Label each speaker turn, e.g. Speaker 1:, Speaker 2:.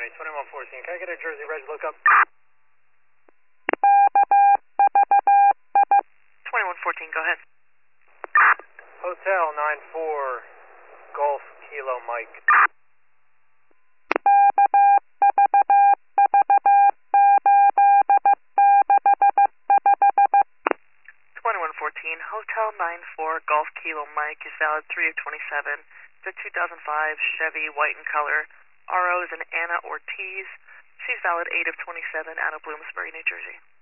Speaker 1: Illinois, 2114. Can I get a Jersey Reg lookup?
Speaker 2: 2114, go ahead.
Speaker 1: Hotel 94 Golf Kilo Mike.
Speaker 2: 2114, Hotel 94 Golf Kilo Mike is valid 3 of 27. It's a 2005 Chevy white in color. RO is an Anna Ortiz. She's valid 8 of 27 out of Bloomsbury, New Jersey.